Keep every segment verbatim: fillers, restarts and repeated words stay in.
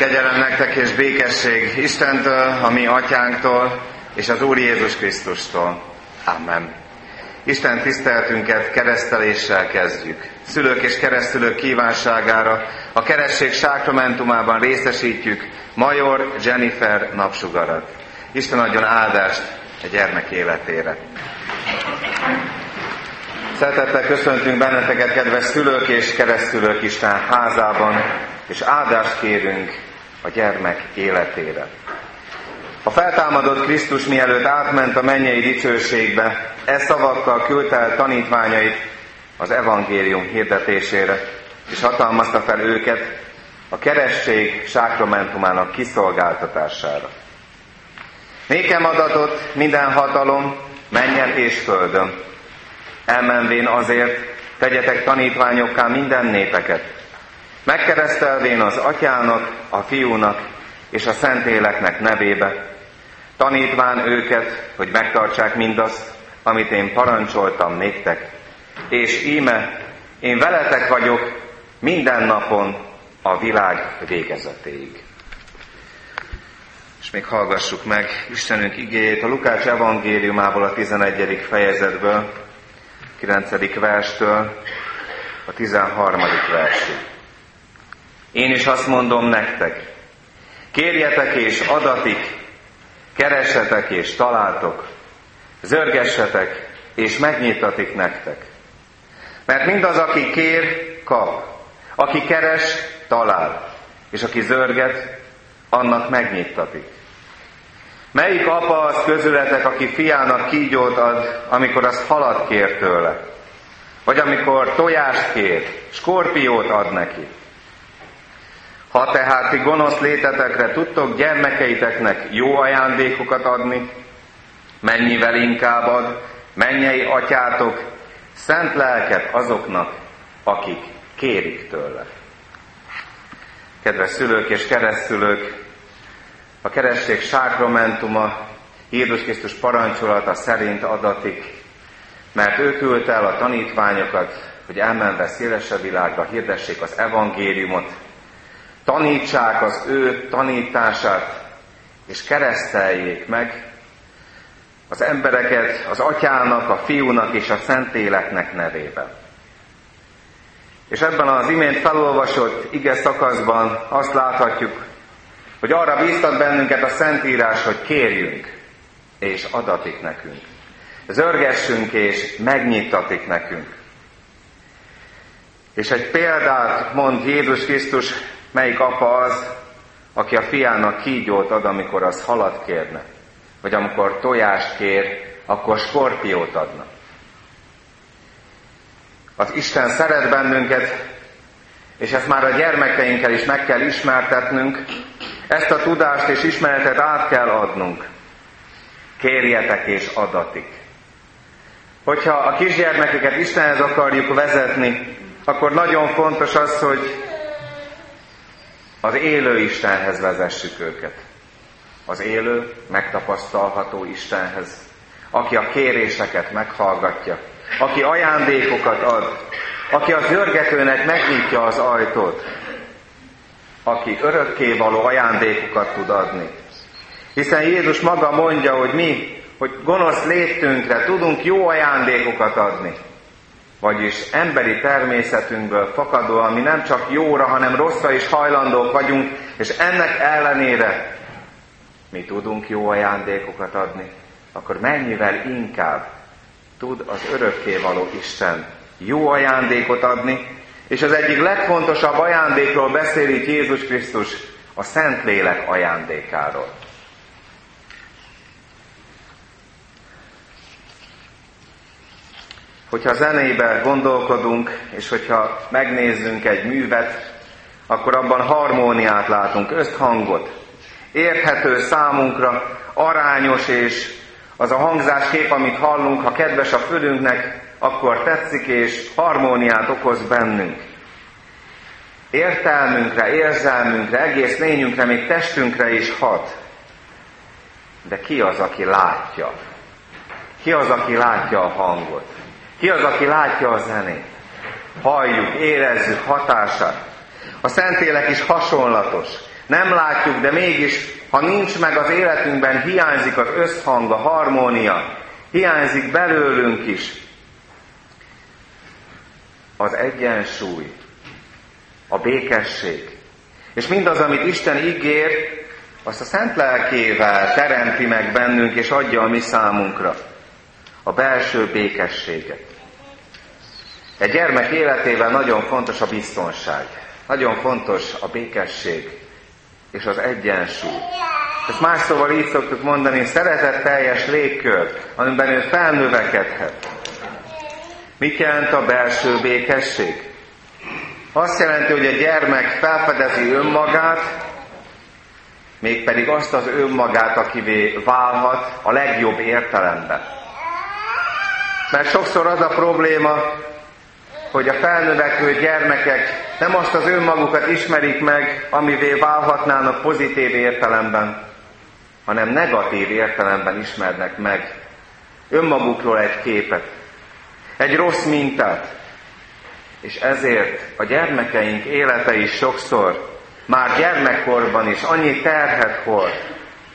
Kegyelem nektek és békesség Istentől, a mi atyánktól, és az Úr Jézus Krisztustól. Amen. Isten tiszteltünket kereszteléssel kezdjük. Szülők és keresztülők kívánságára a keresztség sákramentumában részesítjük Major Jennifer napsugarat. Isten adjon áldást a gyermek életére. Szeretettel köszöntünk benneteket, kedves szülők és keresztülők Isten házában, és áldást kérünk a gyermek életére. A feltámadott Krisztus mielőtt átment a mennyei dicsőségbe, e szavakkal küldte el tanítványait az evangélium hirdetésére, és hatalmazta fel őket a keresztség sákramentumának kiszolgáltatására. Nékem adatot minden hatalom mennyen és földön. Elmenvén azért tegyetek tanítványokká minden népeket, megkeresztelvén az Atyának, a Fiúnak és a Szentléleknek nevébe, tanítván őket, hogy megtartsák mindazt, amit én parancsoltam néktek, és íme, én veletek vagyok minden napon a világ végezetéig. És még hallgassuk meg Istenünk igéjét a Lukács evangéliumából, a tizenegyedik fejezetből, kilencedik verstől a tizenharmadik versig. Én is azt mondom nektek, kérjetek és adatik, keressetek és találtok, zörgessetek és megnyitatik nektek. Mert mindaz, aki kér, kap, aki keres, talál, és aki zörget, annak megnyitatik. Melyik apa az közületek, aki fiának kígyót ad, amikor az halat kér tőle? Vagy amikor tojást kér, skorpiót ad neki? Ha tehát ti gonosz létetekre tudtok gyermekeiteknek jó ajándékokat adni, mennyivel inkább ad mennyei atyátok szent lelket azoknak, akik kérik tőle. Kedves szülők és keresztülők, a keresztség sákramentuma Jézus Krisztus parancsolata szerint adatik, mert ő küldte el a tanítványokat, hogy elmenve szélesebb világra hirdessék az evangéliumot, tanítsák az ő tanítását, és kereszteljék meg az embereket az Atyának, a Fiúnak és a Szentléleknek nevében. És ebben az imént felolvasott ige szakaszban azt láthatjuk, hogy arra bíztat bennünket a Szentírás, hogy kérjünk, és adatik nekünk. Zörgessünk, és megnyitatik nekünk. És egy példát mond Jézus Krisztus, melyik apa az, aki a fiának kígyót ad, amikor az halat kérne, vagy amikor tojást kér, akkor skorpiót adna. Az Isten szeret bennünket, és ezt már a gyermekeinkkel is meg kell ismertetnünk, ezt a tudást és ismeretet át kell adnunk. Kérjetek és adatik. Hogyha a kisgyermekeket Istenhez akarjuk vezetni, akkor nagyon fontos az, hogy az élő Istenhez vezessük őket. Az élő, megtapasztalható Istenhez, aki a kéréseket meghallgatja, aki ajándékokat ad, aki a zörgetőnek megnyitja az ajtót, aki örökkévaló ajándékokat tud adni. Hiszen Jézus maga mondja, hogy mi, hogy gonosz létünkre tudunk jó ajándékokat adni. Vagyis emberi természetünkből fakadóan mi nem csak jóra, hanem rosszra is hajlandók vagyunk, és ennek ellenére mi tudunk jó ajándékokat adni, akkor mennyivel inkább tud az örökkévaló Isten jó ajándékot adni, és az egyik legfontosabb ajándékról beszél itt Jézus Krisztus, a Szentlélek ajándékáról. Hogyha zenébe gondolkodunk, és hogyha megnézzünk egy művet, akkor abban harmóniát látunk, összhangot. Érthető számunkra, arányos, és az a hangzáskép, amit hallunk, ha kedves a fülünknek, akkor tetszik, és harmóniát okoz bennünk. Értelmünkre, érzelmünkre, egész lényünkre, még testünkre is hat. De ki az, aki látja? Ki az, aki látja a hangot? Ki az, aki látja a zenét? Halljuk, érezzük hatását. A Szentlélek is hasonlatos. nem látjuk, de mégis, ha nincs meg az életünkben, hiányzik az összhang, a harmónia, hiányzik belőlünk is az egyensúly, a békesség. És mindaz, amit Isten ígér, azt a szent lelkével teremti meg bennünk, és adja a mi számunkra a belső békességet. Egy gyermek életében nagyon fontos a biztonság, nagyon fontos a békesség és az egyensúly. Ezt más szóval így szoktuk mondani, szeretetteljes légkör, amiben ő felnövekedhet. Mit jelent a belső békesség? Azt jelenti, hogy a gyermek felfedezi önmagát, mégpedig azt az önmagát, akivé válhat a legjobb értelemben. Mert sokszor az a probléma, hogy a felnövekvő gyermekek nem azt az önmagukat ismerik meg, amivé válhatnának pozitív értelemben, hanem negatív értelemben ismernek meg önmagukról egy képet, egy rossz mintát. És ezért a gyermekeink élete is sokszor, már gyermekkorban is annyi terhet hord.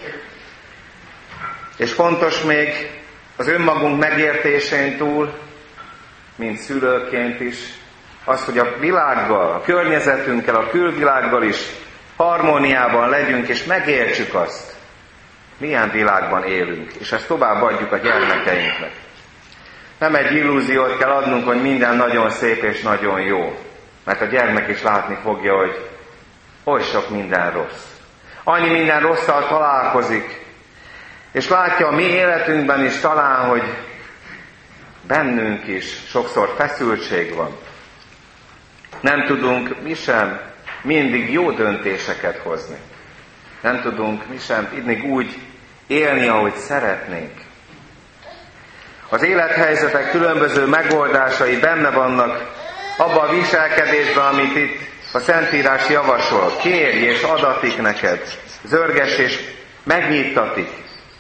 És fontos még az önmagunk megértésén túl, mint szülőként is, az, hogy a világgal, a környezetünkkel, a külvilággal is harmóniában legyünk, és megértsük azt, milyen világban élünk, és ezt továbbadjuk a gyermekeinknek. Nem egy illúziót kell adnunk, hogy minden nagyon szép és nagyon jó, mert a gyermek is látni fogja, hogy oly sok minden rossz. Annyi minden rosszal találkozik, és látja a mi életünkben is talán, hogy bennünk is sokszor feszültség van. Nem tudunk mi sem mindig jó döntéseket hozni. Nem tudunk mi sem mindig úgy élni, ahogy szeretnénk. Az élethelyzetek különböző megoldásai benne vannak abban a viselkedésben, amit itt a Szentírás javasol. Kérj és adatik neked, zörges és megnyittatik.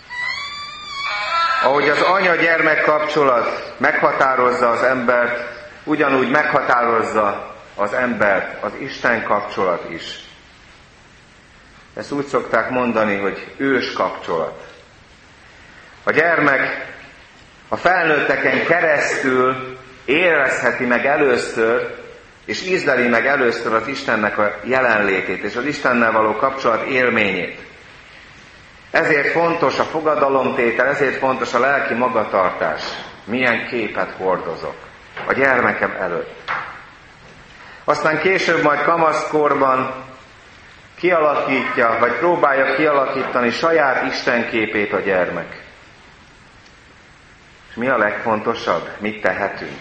Ahogy az anya-gyermek kapcsolat meghatározza az embert, ugyanúgy meghatározza az embert az Isten kapcsolat is. Ezt úgy szokták mondani, hogy ős kapcsolat. A gyermek a felnőtteken keresztül érezheti meg először, és ízleli meg először az Istennek a jelenlétét, és az Istennel való kapcsolat élményét. Ezért fontos a fogadalomtétel, ezért fontos a lelki magatartás. Milyen képet hordozok a gyermekem előtt. Aztán később majd kamaszkorban kialakítja, vagy próbálja kialakítani saját Isten képét a gyermek. És mi a legfontosabb? Mit tehetünk?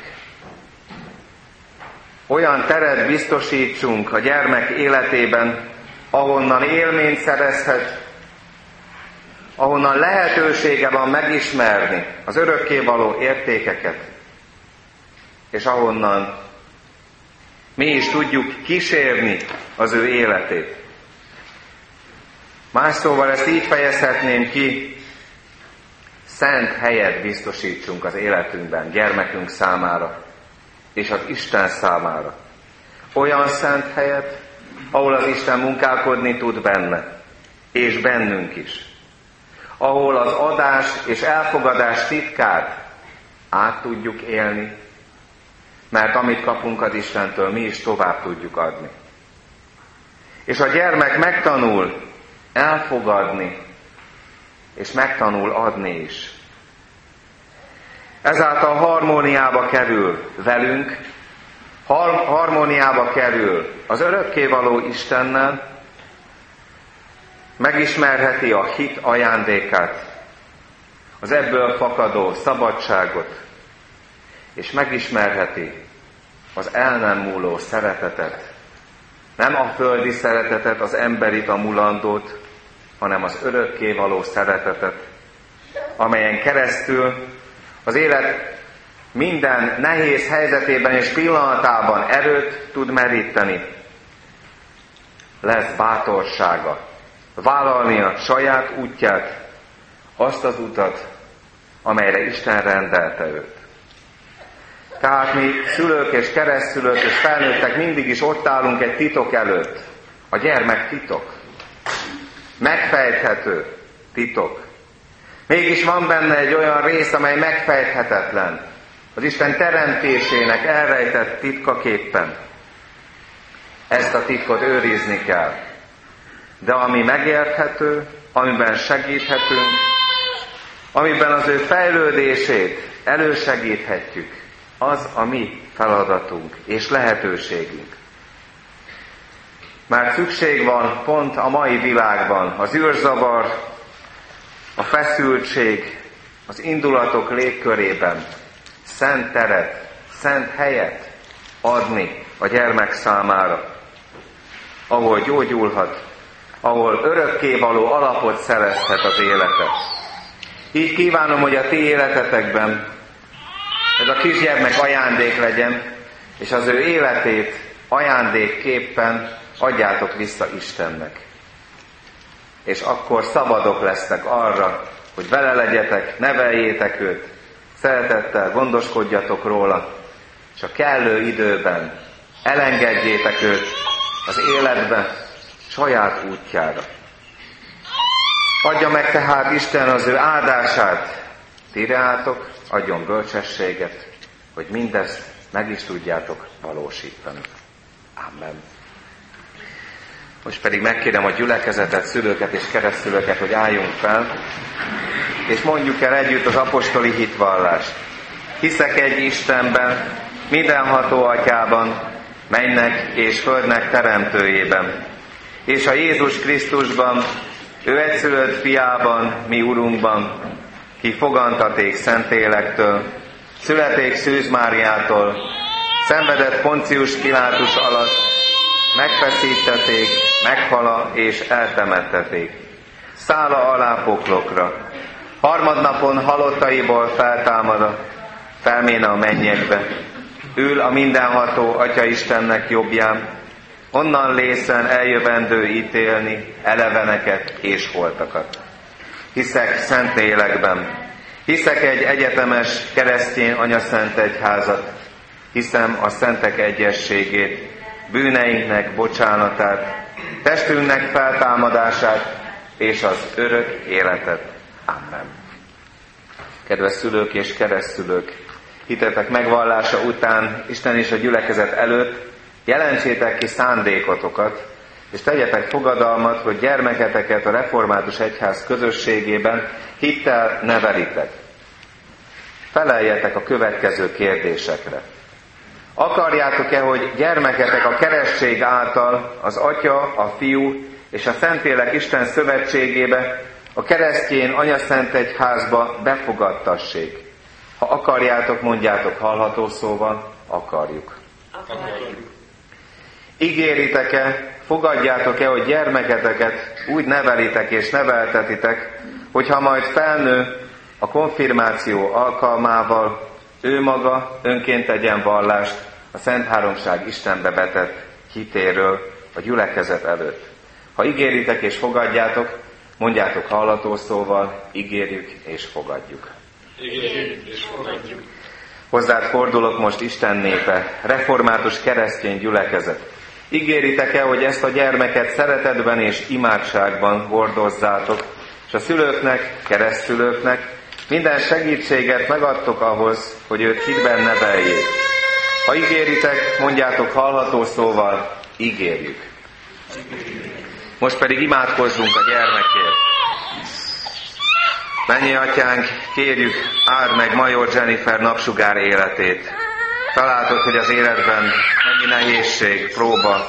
Olyan teret biztosítsunk a gyermek életében, ahonnan élményt szerezhet, ahonnan lehetősége van megismerni az örökkévaló értékeket, és ahonnan mi is tudjuk kísérni az ő életét. Más szóval ezt így fejezhetném ki, szent helyet biztosítsunk az életünkben, gyermekünk számára, és az Isten számára. Olyan szent helyet, ahol az Isten munkálkodni tud benne, és bennünk is. Ahol az adás és elfogadás titkát át tudjuk élni, mert amit kapunk az Istentől, mi is tovább tudjuk adni. És a gyermek megtanul elfogadni, és megtanul adni is. Ezáltal harmóniába kerül velünk, har- harmóniába kerül az örökkévaló Istennel, megismerheti a hit ajándékát, az ebből fakadó szabadságot, és megismerheti az el nem múló szeretetet. Nem a földi szeretetet, az emberit, a mulandót, hanem az örökkévaló szeretetet, amelyen keresztül az élet minden nehéz helyzetében és pillanatában erőt tud meríteni. Lesz bátorsága vállalni a saját útját, azt az utat, amelyre Isten rendelte őt. Tehát mi szülők és keresztszülők és felnőttek mindig is ott állunk egy titok előtt. A gyermek titok. megfejthető titok. Mégis van benne egy olyan rész, amely megfejthetetlen. Az Isten teremtésének elrejtett titkaképpen. Ezt a titkot őrizni kell. De ami megérthető, amiben segíthetünk, amiben az ő fejlődését elősegíthetjük, az a mi feladatunk és lehetőségünk. Mert szükség van pont a mai világban az űrzavar, a feszültség, az indulatok légkörében szent teret, szent helyet adni a gyermek számára, ahol gyógyulhat, ahol örökkévaló alapot szerezhet az élete. Így kívánom, hogy a ti életetekben ez a kisgyermek ajándék legyen, és az ő életét ajándékképpen adjátok vissza Istennek. És akkor szabadok lesznek arra, hogy vele legyetek, neveljétek őt, szeretettel gondoskodjatok róla, és a kellő időben elengedjétek őt az életbe, saját útjára. Adja meg tehát Isten az ő áldását, ti reátok, adjon bölcsességet, hogy mindezt meg is tudjátok valósítani. Amen. Most pedig megkérem a gyülekezetet, szülőket és keresztülőket, hogy álljunk fel, és mondjuk el együtt az apostoli hitvallást. Hiszek egy Istenben, mindenható Atyában, mennek és földnek teremtőjében, és a Jézus Krisztusban, ő egyszülött fiában, mi Urunkban, ki fogantaték Szentlélektől, születék Szűz Máriától, szenvedett Poncius Pilátus alatt, megfeszítették, meghala és eltemetteték. Szála alá poklokra, harmadnapon halottaiból feltámada, felméne a mennyekbe, ül a mindenható Atya Istennek jobbján, onnan lészen eljövendő ítélni eleveneket és holtakat. Hiszek Szentlélekben, hiszek egy egyetemes keresztény anyaszent egyházat, hiszem a szentek egyességét, bűneinknek bocsánatát, testünknek feltámadását és az örök életet. Amen. Kedves szülők és keresztszülők, hitetek megvallása után Isten és a gyülekezet előtt jelentsétek ki szándékotokat, és tegyetek fogadalmat, hogy gyermeketeket a református egyház közösségében hittel nevelitek. Feleljetek a következő kérdésekre. Akarjátok-e, hogy gyermeketek a keresztség által az Atya, a Fiú és a Szentlélek Isten szövetségébe, a keresztény anyaszent egyházba befogadtassék? Ha akarjátok, mondjátok hallható szóval, akarjuk. Akarjuk. Ígéritek-e, fogadjátok-e, hogy gyermeketeket úgy nevelitek és neveltetitek, hogyha majd felnő a konfirmáció alkalmával, ő maga önként tegyen vallást a Szent Háromság Istenbe vetett hitéről a gyülekezet előtt. Ha ígéritek és fogadjátok, mondjátok hallható szóval, ígérjük és fogadjuk. Ígérjük és fogadjuk. Hozzád fordulok most, Isten népe, református keresztény gyülekezet. Ígéritek-e, hogy ezt a gyermeket szeretetben és imádságban hordozzátok, és a szülőknek, keresztszülőknek minden segítséget megadtok ahhoz, hogy őt hitben neveljék. Ha ígéritek, mondjátok hallható szóval, ígérjük. Most pedig imádkozzunk a gyermekért. Mennyi Atyánk, kérjük, áld meg Major Jennifer napsugár életét. Találtad, hogy az életben mennyi nehézség, próba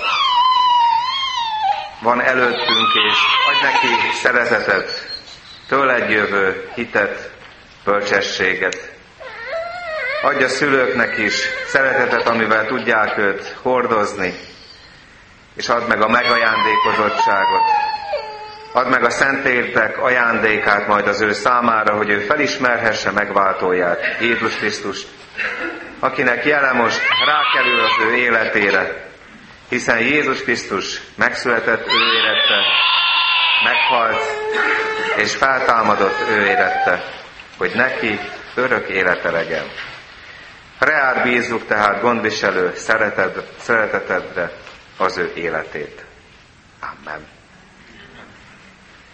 van előttünk, és adj neki szeretetet, tőled jövő hitet, bölcsességet. Adj a szülőknek is szeretetet, amivel tudják őt hordozni, és add meg a megajándékozottságot. Add meg a Szentlélek ajándékát majd az ő számára, hogy ő felismerhesse megváltóját, Jézus Krisztust, akinek jele most rákerül az ő életére, hiszen Jézus Krisztus megszületett ő érette, meghalt és feltámadott ő érette, hogy neki örök élete legyen. Reád bízzuk tehát gondviselő szereted, szeretetedre az ő életét. Amen.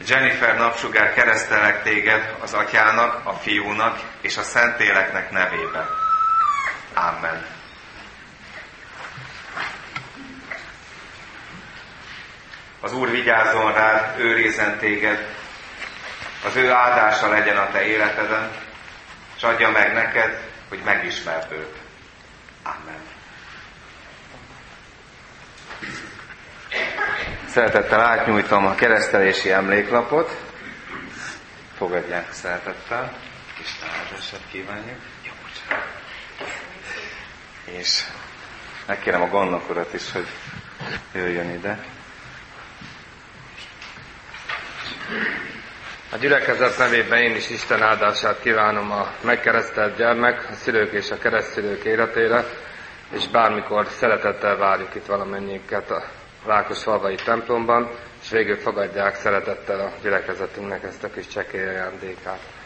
Jennifer Napsugár, keresztelek téged az Atyának, a Fiúnak és a Szentléleknek nevében. Amen. Az Úr vigyázzon rád, őrizzen téged, az ő áldása legyen a te életeden, és adja meg neked, hogy megismerd őt. Amen. Szeretettel átnyújtom a keresztelési emléklapot. Fogadják szeretettel. Isten áldását kívánjuk. Jó, és megkérem a gondnok urat is, hogy jöjjön ide. A gyülekezet nevében én is Isten áldását kívánom a megkeresztelt gyermek, a szülők és a keresztszülők életére, és bármikor szeretettel várjuk itt valamennyiünket a Rákosfalvai templomban, és végül fogadják szeretettel a gyülekezetünknek ezt a kis csekély ajándékát.